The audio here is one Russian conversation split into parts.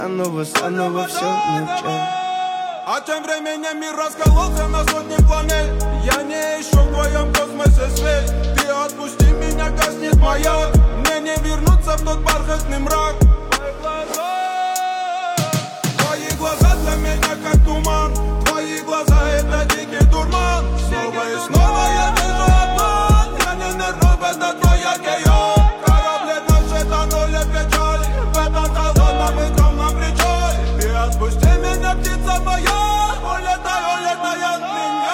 Оно все начало. А тем временем мир раскололся на сотни планет. Я не ищу в твоем космосе свет. Ты отпусти меня, гаснет маяк. Мне не вернуться в тот бархатный мрак. Твои глаза для меня как туман. Твои глаза это дикий дурман. Снова и снова я вижу обман. Я не нервов, это твой океан. Корабли наши тонули в печали. В этом холодном и темном причале. Ты отпусти меня, птица моя. Улетай от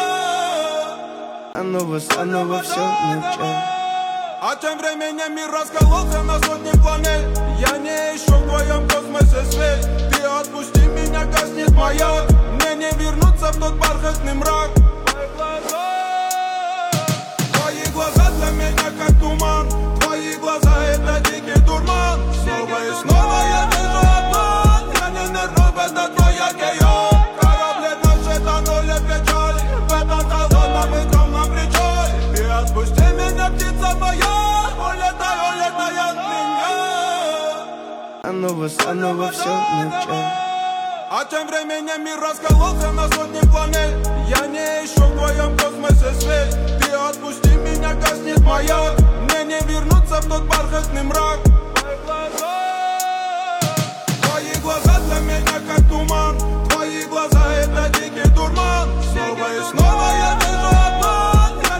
меня. Оно все начало. А тем временем мир раскололся на сотни планет. Я не ищу в твоем космосе свет. Ты отпусти меня, гаснет маяк. Мне не вернуться в тот бархатный мрак. Твои глаза для меня как туман. Твои глаза это дикий дурман. Снова и снова я вижу обман. Я не нервов, это твой океан. Корабли наши тонули в печали. В этом холодном и темном причале. Ты отпусти меня, птица моя. Улетай от меня. Оно все начало. А тем временем мир раскололся на сотни планет. Я не ищу в твоем космосе свет. Ты отпусти меня, гаснет маяк. Мне не вернуться в тот бархатный мрак.